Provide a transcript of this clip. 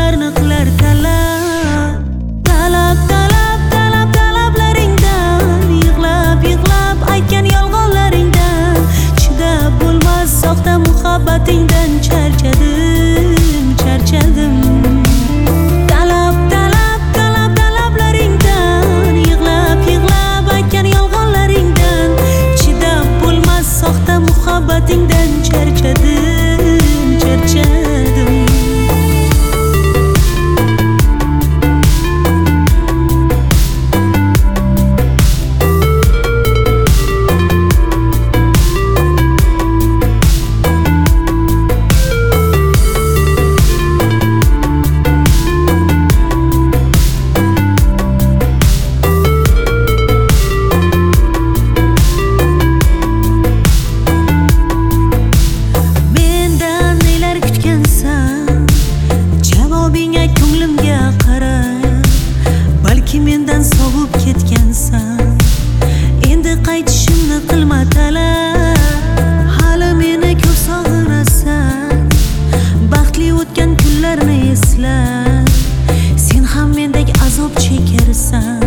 yo'llarni qilar talab. Talablaringdan yig'lab aytgan yolg'onlaringdan chidab bo'lmas soxta muhabbatingdan charchadim. Talablaringdan yig'lab aytgan yolg'onlaringdan chidab bo'lmas soxta muhabbatingdan charchadim. Mendan sovib ketgansan, endi qaytishimni qilma talab. Hali meni ko'p sog'inasan, baxtli o'tgan kunlarni esla. Sen ham mendek azob chekarsan.